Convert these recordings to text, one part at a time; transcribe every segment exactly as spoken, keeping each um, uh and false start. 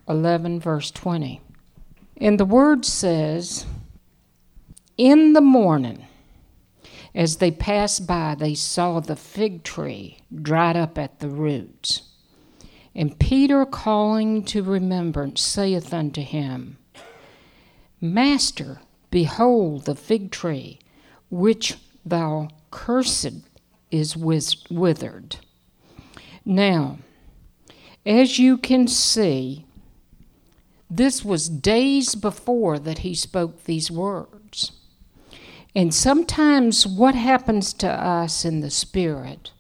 eleven, verse twenty. And the word says, in the morning, as they passed by, they saw the fig tree dried up at the roots. And Peter, calling to remembrance, saith unto him, Master, behold, the fig tree, which thou cursed, is withered. Now, as you can see, this was days before that he spoke these words. And sometimes what happens to us in the Spirit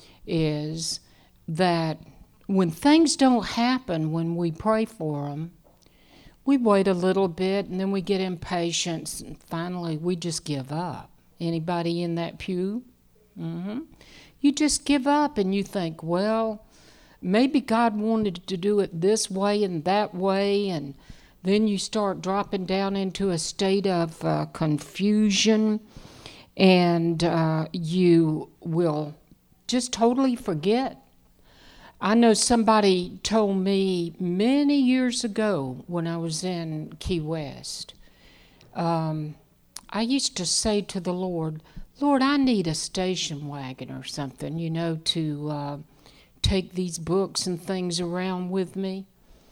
is that when things don't happen when we pray for them, we wait a little bit and then we get impatient and finally we just give up. Anybody in that pew? Mm-hmm. You just give up and you think, well, maybe God wanted to do it this way and that way, and then you start dropping down into a state of uh, confusion, and uh, you will just totally forget. I know somebody told me many years ago when I was in Key West, um, I used to say to the Lord, Lord, I need a station wagon or something, you know, to uh, take these books and things around with me.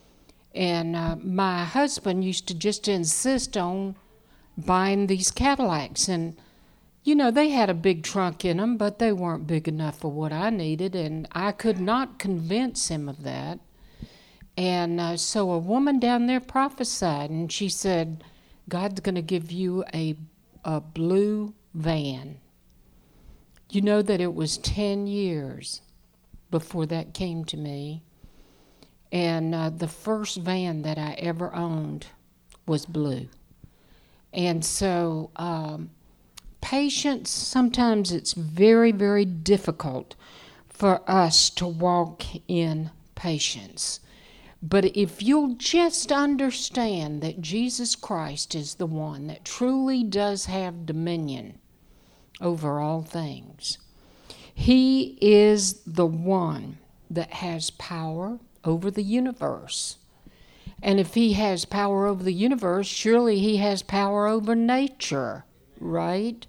And uh, my husband used to just insist on buying these Cadillacs. And, you know, they had a big trunk in them, but they weren't big enough for what I needed. And I could not convince him of that. And uh, so a woman down there prophesied, and she said, God's going to give you a, a blue van. You know that it was ten years before that came to me. And uh, the first van that I ever owned was blue. And so um, patience, sometimes it's very, very difficult for us to walk in patience. But if you'll just understand that Jesus Christ is the one that truly does have dominion over all things, He is the one that has power over the universe. And if He has power over the universe, surely He has power over nature, right?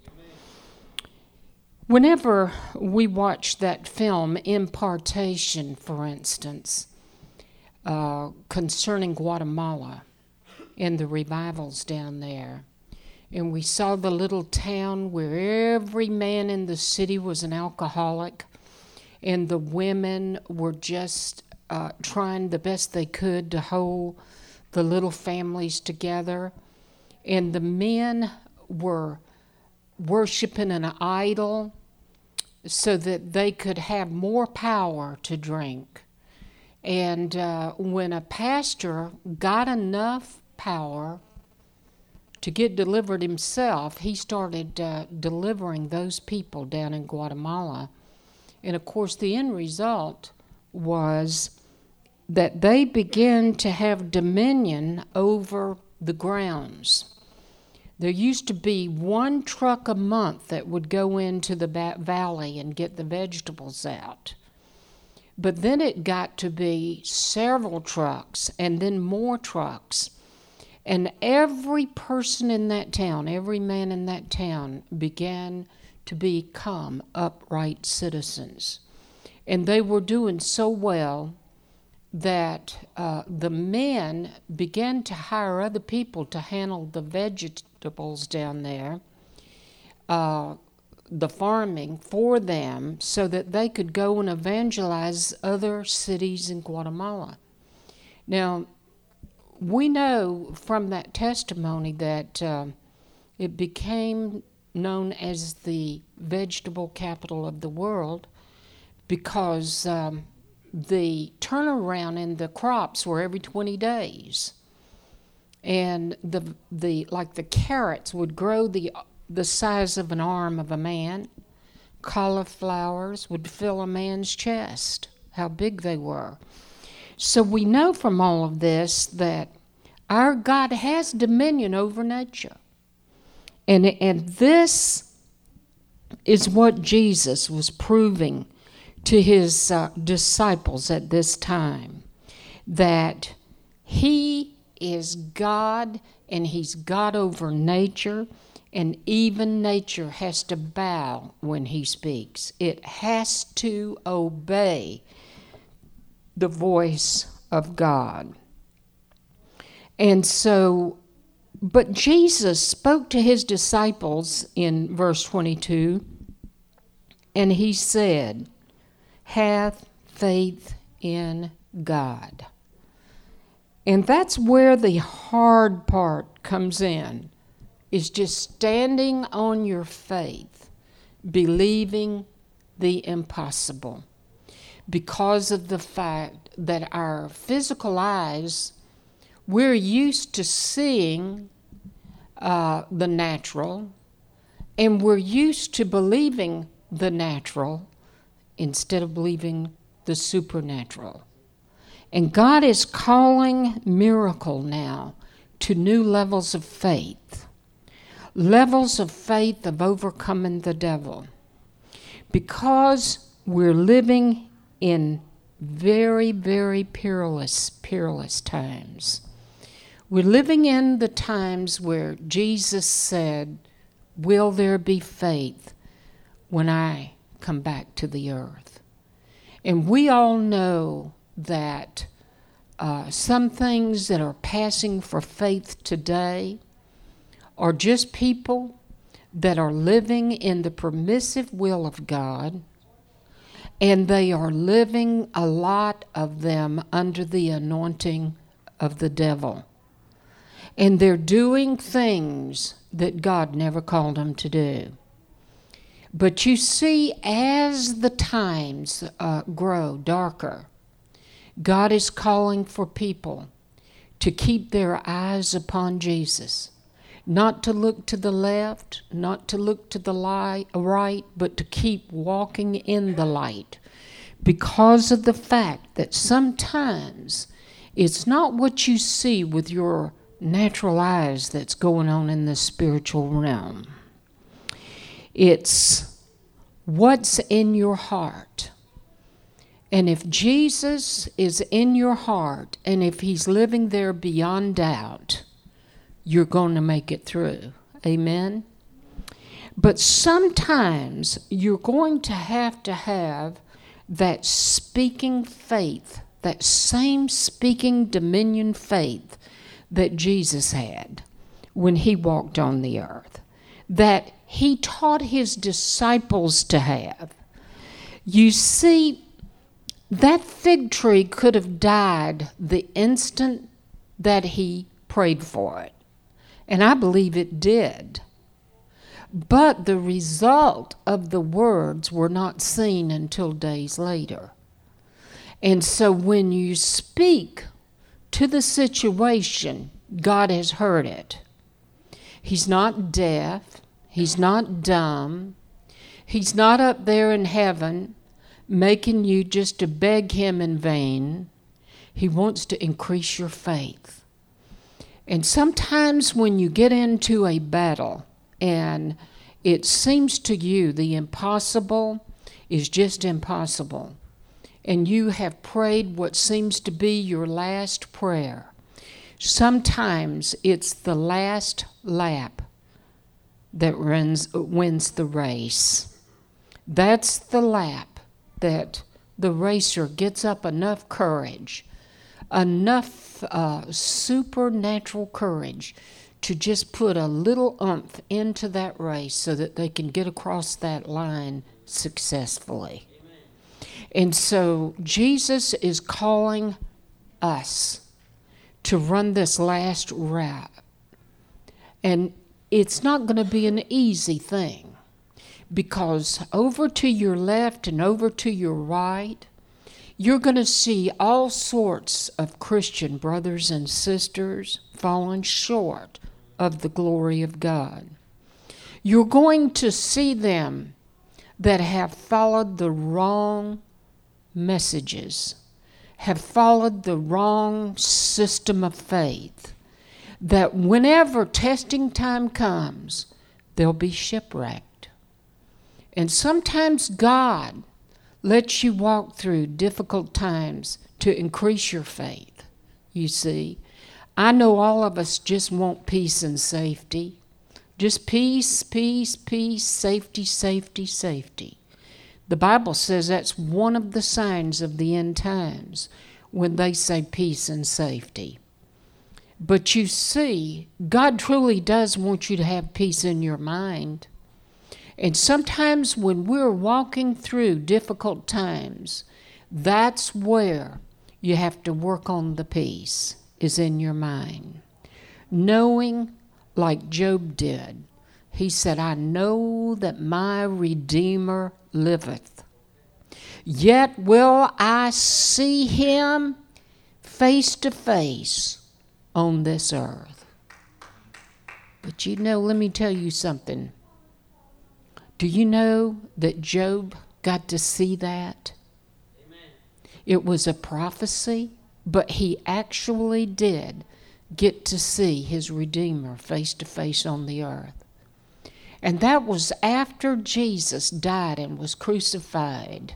Whenever we watch that film, Impartation, for instance, uh, concerning Guatemala and the revivals down there, and we saw the little town where every man in the city was an alcoholic, and the women were just uh, trying the best they could to hold the little families together, and the men were worshiping an idol so that they could have more power to drink. And uh, when a pastor got enough power to get delivered himself, he started uh, delivering those people down in Guatemala. And of course, the end result was that they began to have dominion over the grounds. There used to be one truck a month that would go into the ba- valley and get the vegetables out. But then it got to be several trucks and then more trucks. And every person in that town, every man in that town began to become upright citizens. And they were doing so well that uh, the men began to hire other people to handle the vegetables down there, uh, the farming for them, so that they could go and evangelize other cities in Guatemala. Now, we know from that testimony that uh, it became known as the vegetable capital of the world because um, the turnaround in the crops were every twenty days. And the the like the carrots would grow the the size of an arm of a man. Cauliflowers would fill a man's chest, how big they were. So we know from all of this that our God has dominion over nature. And, and this is what Jesus was proving to his uh, disciples at this time, that He is God, and he's God over nature, and even nature has to bow when he speaks. It has to obey the voice of God. And so, but Jesus spoke to his disciples in verse twenty-two, and he said, "Have faith in God." And that's where the hard part comes in, is just standing on your faith, believing the impossible, because of the fact that our physical eyes, we're used to seeing uh, the natural, and we're used to believing the natural instead of believing the supernatural. And God is calling miracle now to new levels of faith, levels of faith of overcoming the devil, because we're living in very, very perilous, perilous times. We're living in the times where Jesus said, "Will there be faith when I come back to the earth?" And we all know that uh, some things that are passing for faith today are just people that are living in the permissive will of God, and they are living, a lot of them, under the anointing of the devil. And they're doing things that God never called them to do. But you see, as the times uh, grow darker, God is calling for people to keep their eyes upon Jesus, not to look to the left, not to look to the light, right, but to keep walking in the light, because of the fact that sometimes it's not what you see with your natural eyes that's going on in the spiritual realm. It's what's in your heart. And if Jesus is in your heart, and if he's living there beyond doubt, you're going to make it through. Amen? But sometimes you're going to have to have that speaking faith, that same speaking dominion faith that Jesus had when he walked on the earth, that he taught his disciples to have. You see, that fig tree could have died the instant that he prayed for it. And I believe it did. But the result of the words were not seen until days later. And so when you speak to the situation, God has heard it. He's not deaf. He's not dumb. He's not up there in heaven making you just to beg him in vain. He wants to increase your faith. And sometimes when you get into a battle and it seems to you the impossible is just impossible, and you have prayed what seems to be your last prayer, sometimes it's the last lap that runs, wins the race. That's the lap that the racer gets up enough courage, enough uh, supernatural courage to just put a little oomph into that race so that they can get across that line successfully. And so Jesus is calling us to run this last route. And it's not going to be an easy thing, because over to your left and over to your right, you're going to see all sorts of Christian brothers and sisters falling short of the glory of God. You're going to see them that have followed the wrong messages, have followed the wrong system of faith, that whenever testing time comes, they'll be shipwrecked. And sometimes God lets you walk through difficult times to increase your faith. you see. I know all of us just want peace and safety. Just peace, peace, peace, safety, safety, safety. The Bible says that's one of the signs of the end times, when they say peace and safety. But you see, God truly does want you to have peace in your mind. And sometimes when we're walking through difficult times, that's where you have to work on the peace, is in your mind. Knowing, like Job did, he said, I know that my Redeemer liveth. Yet will I see him face to face on this earth. But you know, let me tell you something. Do you know that Job got to see that? Amen. It was a prophecy, but he actually did get to see his Redeemer face to face on the earth. And that was after Jesus died and was crucified,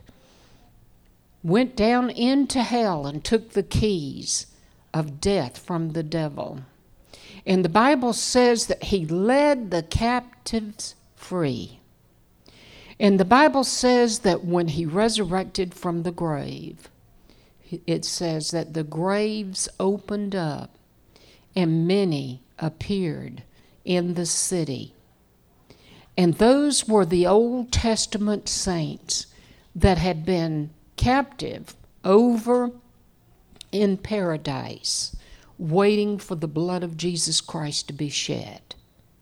went down into hell and took the keys of death from the devil. And the Bible says that he led the captives free. And the Bible says that when he resurrected from the grave, it says that the graves opened up and many appeared in the city. And those were the Old Testament saints that had been captive over in paradise, waiting for the blood of Jesus Christ to be shed.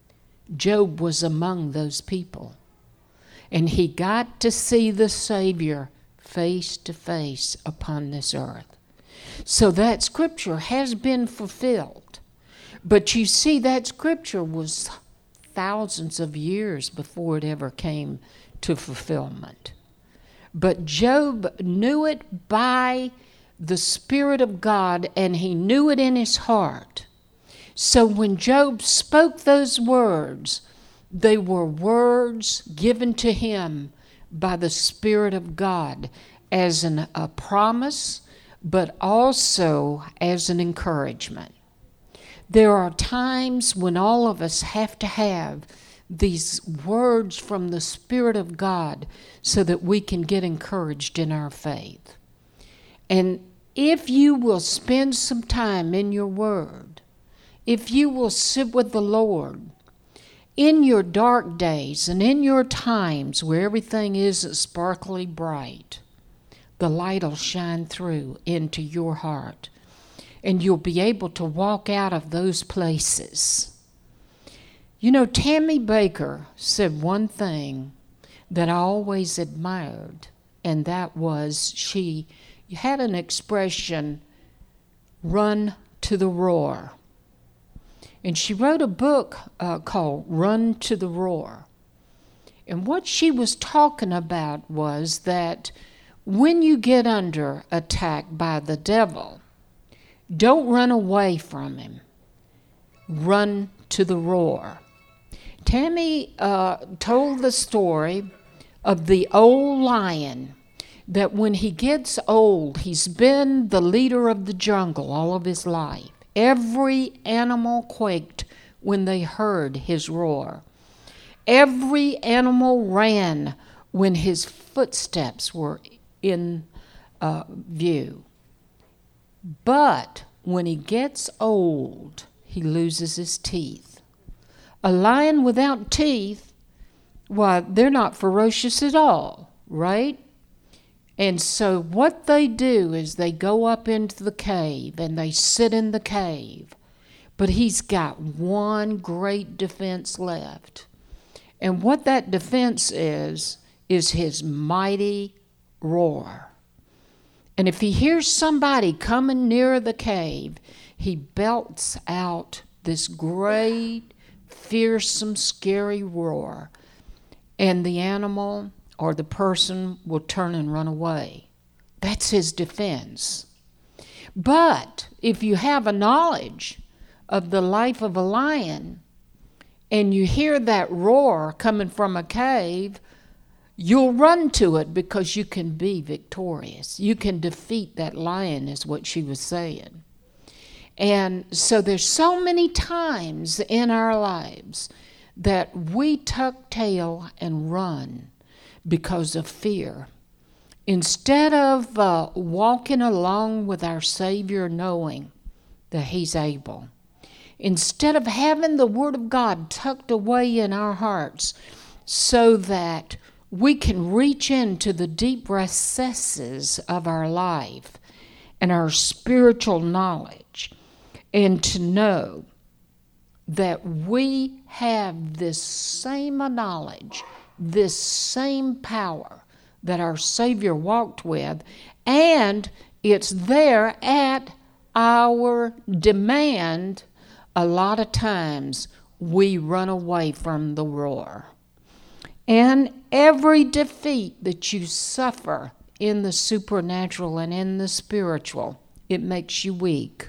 Job was among those people. And he got to see the Savior face to face upon this earth. So that scripture has been fulfilled. But you see, that scripture was thousands of years before it ever came to fulfillment. But Job knew it by the Spirit of God, and he knew it in his heart. So when Job spoke those words, they were words given to him by the Spirit of God as an, a promise, but also as an encouragement. There are times when all of us have to have these words from the Spirit of God so that we can get encouraged in our faith. And if you will spend some time in your Word, if you will sit with the Lord, in your dark days and in your times where everything isn't sparkly bright, the light will shine through into your heart, and you'll be able to walk out of those places. You know, Tammy Baker said one thing that I always admired, and that was she had an expression, run to the roar. And she wrote a book uh, called Run to the Roar. And what she was talking about was that when you get under attack by the devil, don't run away from him. Run to the roar. Tammy uh, told the story of the old lion, that when he gets old, he's been the leader of the jungle all of his life. Every animal quaked when they heard his roar. Every animal ran when his footsteps were in uh, view. But when he gets old, he loses his teeth. A lion without teeth, why, they're not ferocious at all, right? And so what they do is they go up into the cave and they sit in the cave. But he's got one great defense left. And what that defense is, is his mighty roar. And if he hears somebody coming near the cave, he belts out this great, fearsome, scary roar. And the animal or the person will turn and run away. That's his defense. But if you have a knowledge of the life of a lion and you hear that roar coming from a cave, you'll run to it because you can be victorious. You can defeat that lion, is what she was saying. And so there's so many times in our lives that we tuck tail and run because of fear. Instead of uh, walking along with our Savior knowing that He's able. Instead of having the Word of God tucked away in our hearts so that we can reach into the deep recesses of our life and our spiritual knowledge and to know that we have this same knowledge, this same power that our Savior walked with, and it's there at our demand. A lot of times we run away from the roar. And every defeat that you suffer in the supernatural and in the spiritual, it makes you weak.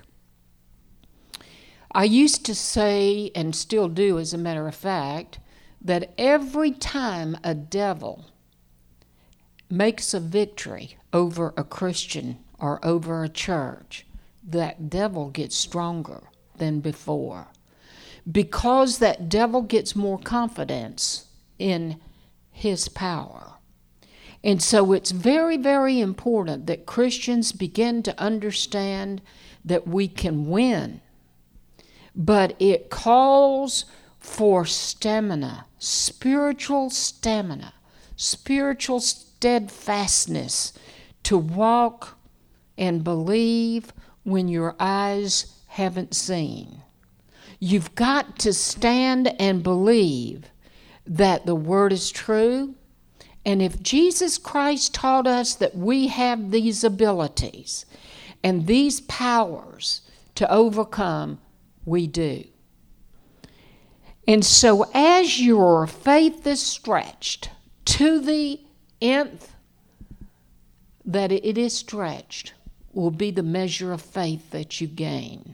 I used to say, and still do as a matter of fact, that every time a devil makes a victory over a Christian or over a church, that devil gets stronger than before. Because that devil gets more confidence in his power. And so it's very, very important that Christians begin to understand that we can win. But it calls for stamina, spiritual stamina, spiritual steadfastness to walk and believe when your eyes haven't seen. You've got to stand and believe that the Word is true. And if Jesus Christ taught us that we have these abilities and these powers to overcome, we do. And so as your faith is stretched to the nth that it is stretched, will be the measure of faith that you gain.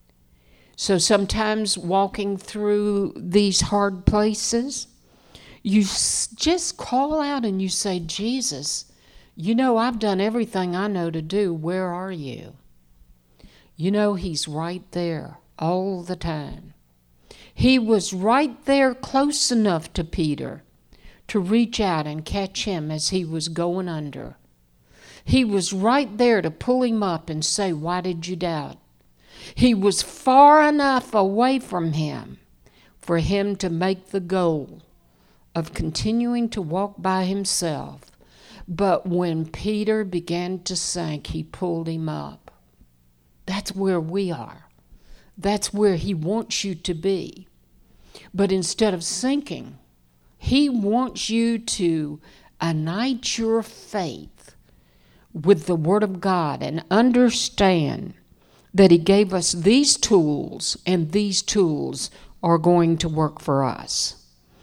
So sometimes walking through these hard places, you just call out and you say, Jesus, you know I've done everything I know to do. Where are you? You know He's right there all the time. He was right there close enough to Peter to reach out and catch him as he was going under. He was right there to pull him up and say, why did you doubt? He was far enough away from him for him to make the goal of continuing to walk by himself. But when Peter began to sink, he pulled him up. That's where we are. That's where He wants you to be. But instead of sinking, He wants you to unite your faith with the Word of God and understand that He gave us these tools, and these tools are going to work for us.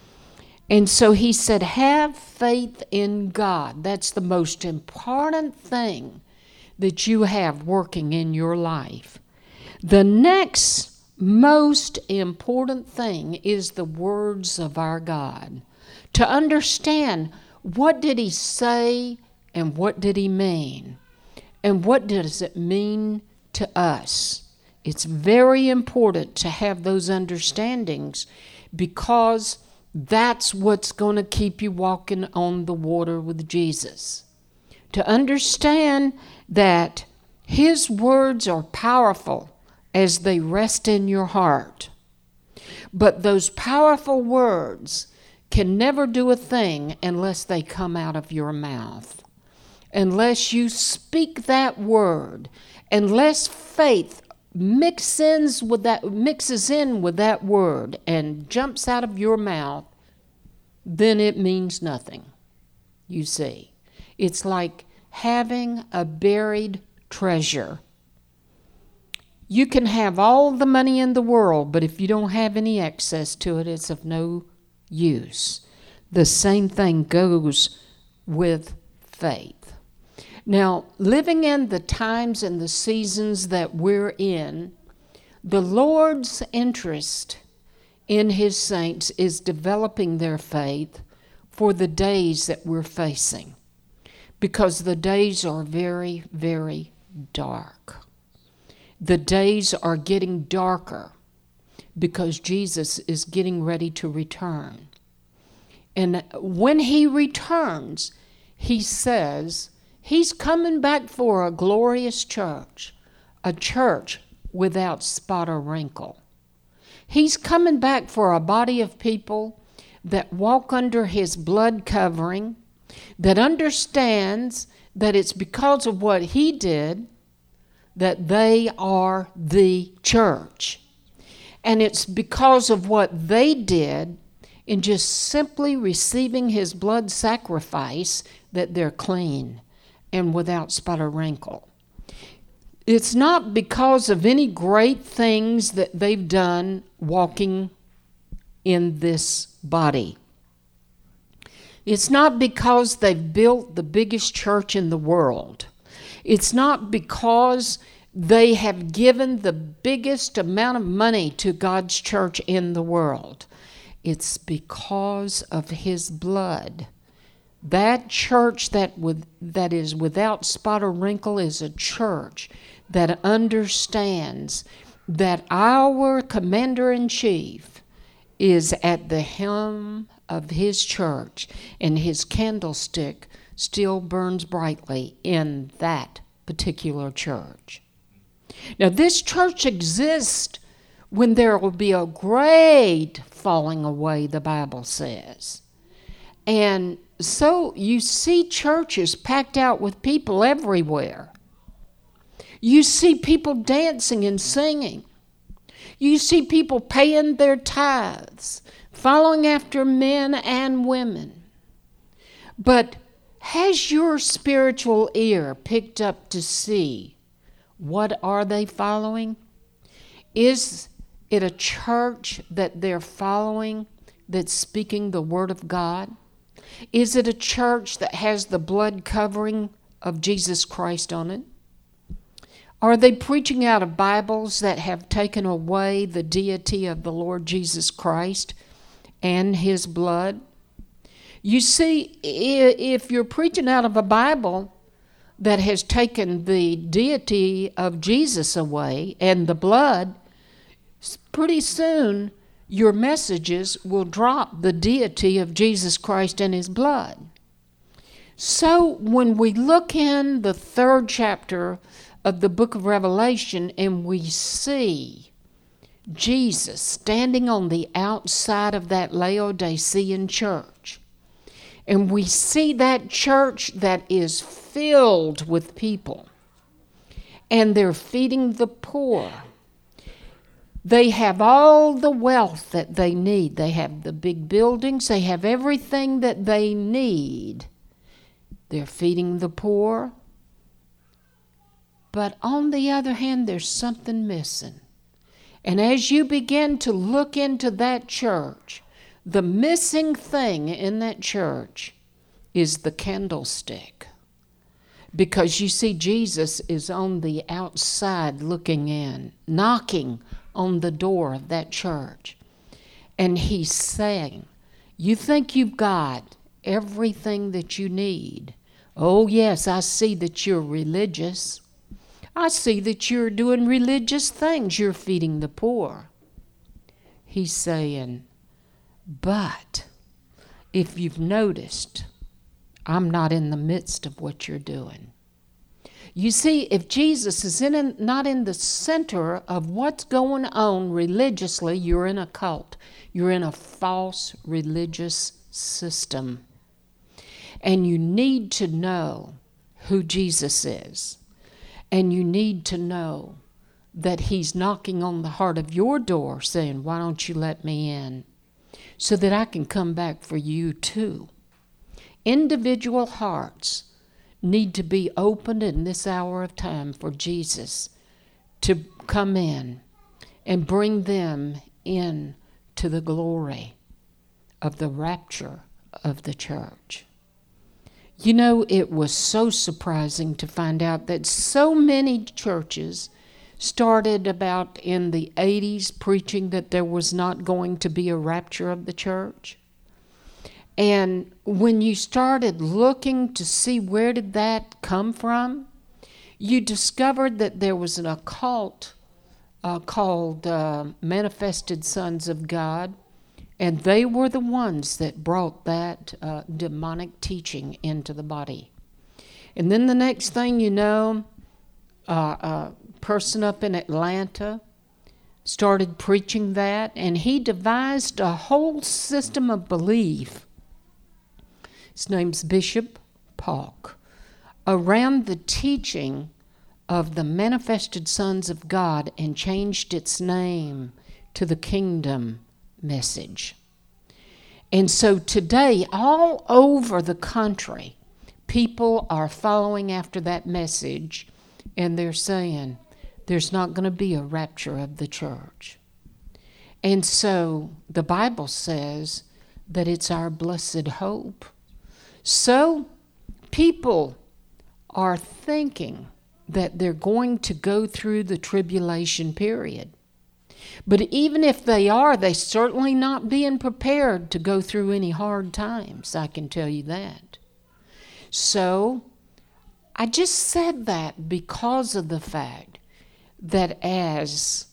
And so He said, have faith in God. That's the most important thing that you have working in your life. The next most important thing is the words of our God. To understand, what did He say and what did He mean? And what does it mean to us? It's very important to have those understandings, because that's what's going to keep you walking on the water with Jesus. To understand that His words are powerful as they rest in your heart. But those powerful words can never do a thing unless they come out of your mouth. Unless you speak that word, unless faith mixes with that, mixes in with that word and jumps out of your mouth, then it means nothing. You see, it's like having a buried treasure. You can have all the money in the world, but if you don't have any access to it, it's of no use. The same thing goes with faith. Now, living in the times and the seasons that we're in, the Lord's interest in His saints is developing their faith for the days that we're facing, because the days are very, very dark. the days are getting darker because Jesus is getting ready to return. And when he returns, he says he's coming back for a glorious church, a church without spot or wrinkle. He's coming back for a body of people that walk under his blood covering, that understands that it's because of what he did that they are the church. And it's because of what they did in just simply receiving his blood sacrifice that they're clean and without spot or wrinkle. It's not because of any great things that they've done walking in this body. It's not because they've built the biggest church in the world. It's not because they have given the biggest amount of money to God's church in the world. It's because of his blood. That church that with, that is without spot or wrinkle is a church that understands that our commander-in-chief is at the helm of his church, and his candlestick still burns brightly in that particular church. Now, this church exists when there will be a great falling away, the Bible says. And so you see churches packed out with people everywhere. You see people dancing and singing. You see people paying their tithes, following after men and women. But has your spiritual ear picked up to see what are they following? Is it a church that they're following that's speaking the word of God? Is it a church that has the blood covering of Jesus Christ on it? Are they preaching out of Bibles that have taken away the deity of the Lord Jesus Christ and his blood? You see, if you're preaching out of a Bible that has taken the deity of Jesus away and the blood, pretty soon your messages will drop the deity of Jesus Christ and his blood. So when we look in the third chapter of the book of Revelation and we see Jesus standing on the outside of that Laodicean church, and we see that church that is filled with people, and they're feeding the poor. They have all the wealth that they need. They have the big buildings. They have everything that they need. They're feeding the poor. But on the other hand, there's something missing. And as you begin to look into that church, the missing thing in that church is the candlestick. Because you see, Jesus is on the outside looking in, knocking on the door of that church. And he's saying, you think you've got everything that you need. Oh, yes, I see that you're religious. I see that you're doing religious things. You're feeding the poor. He's saying, but if you've noticed, I'm not in the midst of what you're doing. You see, if Jesus is in, not in the center of what's going on religiously, you're in a cult. You're in a false religious system. And you need to know who Jesus is. And you need to know that he's knocking on the heart of your door saying, why don't you let me in? So that I can come back for you too. Individual hearts need to be opened in this hour of time for Jesus to come in and bring them in to the glory of the rapture of the church. You know, it was so surprising to find out that so many churches started about in the eighties preaching that there was not going to be a rapture of the church. And when you started looking to see where did that come from, you discovered that there was an occult uh, called uh, Manifested Sons of God, and they were the ones that brought that uh, demonic teaching into the body. And then the next thing you know, uh, a person up in Atlanta started preaching that, and he devised a whole system of belief. His name's Bishop Paulk, around the teaching of the Manifested Sons of God, and changed its name to the Kingdom Message. And so today, all over the country, people are following after that message, and they're saying there's not going to be a rapture of the church. And so the Bible says that it's our blessed hope. So people are thinking that they're going to go through the tribulation period. But even if they are, they're certainly not being prepared to go through any hard times, I can tell you that. So I just said that because of the fact that as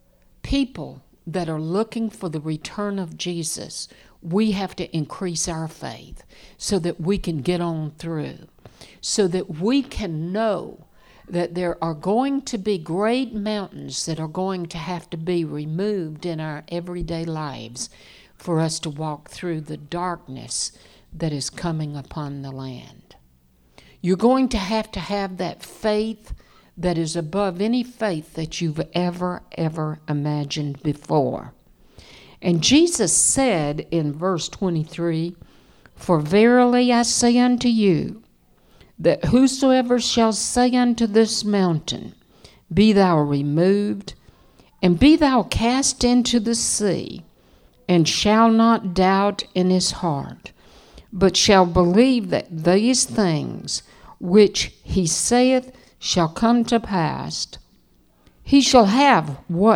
people that are looking for the return of Jesus, we have to increase our faith so that we can get on through, so that we can know that there are going to be great mountains that are going to have to be removed in our everyday lives for us to walk through the darkness that is coming upon the land. You're going to have to have that faith that is above any faith that you've ever, ever imagined before. And Jesus said in verse twenty-three, "For verily I say unto you, that whosoever shall say unto this mountain, Be thou removed, and be thou cast into the sea, and shall not doubt in his heart, but shall believe that these things which he saith shall come to pass, he shall have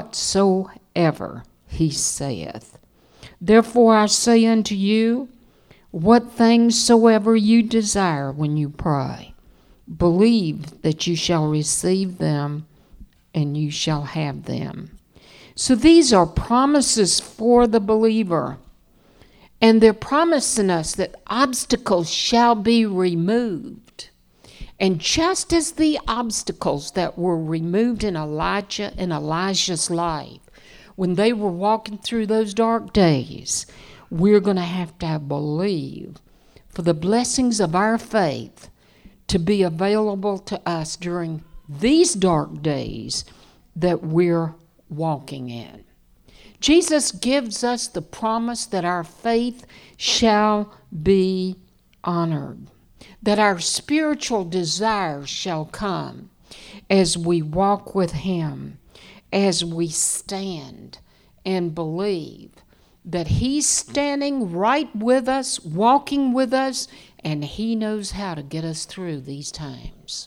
whatsoever he saith. Therefore I say unto you, what things soever you desire when you pray, believe that you shall receive them, and you shall have them." So these are promises for the believer. And they're promising us that obstacles shall be removed. And just as the obstacles that were removed in Elijah and Elijah's life, when they were walking through those dark days, we're going to have to believe for the blessings of our faith to be available to us during these dark days that we're walking in. Jesus gives us the promise that our faith shall be honored, that our spiritual desires shall come as we walk with Him, as we stand and believe that He's standing right with us, walking with us, and He knows how to get us through these times.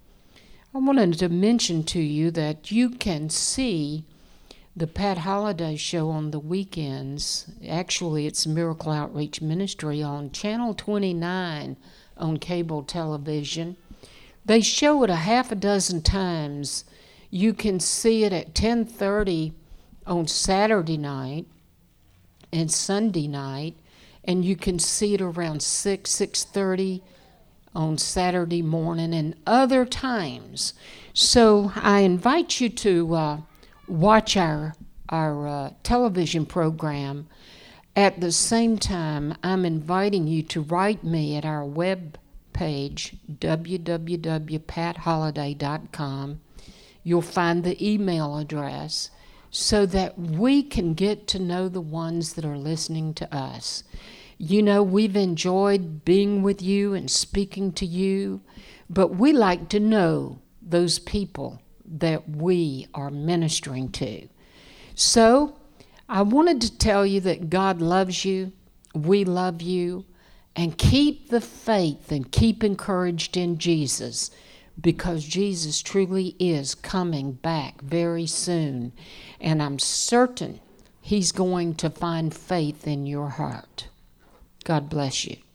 I wanted to mention to you that you can see the Pat Holliday Show on the weekends. Actually, it's Miracle Outreach Ministry on Channel twenty-nine on cable television. They show it a half a dozen times. You can see it at ten thirty on Saturday night and Sunday night, and you can see it around six, six thirty on Saturday morning and other times. So I invite you to uh, watch our, our uh, television program. At the same time, I'm inviting you to write me at our web page, w w w dot pat holliday dot com. You'll find the email address so that we can get to know the ones that are listening to us. You know, we've enjoyed being with you and speaking to you, but we like to know those people that we are ministering to. So I wanted to tell you that God loves you, we love you, and keep the faith and keep encouraged in Jesus, because Jesus truly is coming back very soon, and I'm certain He's going to find faith in your heart. God bless you.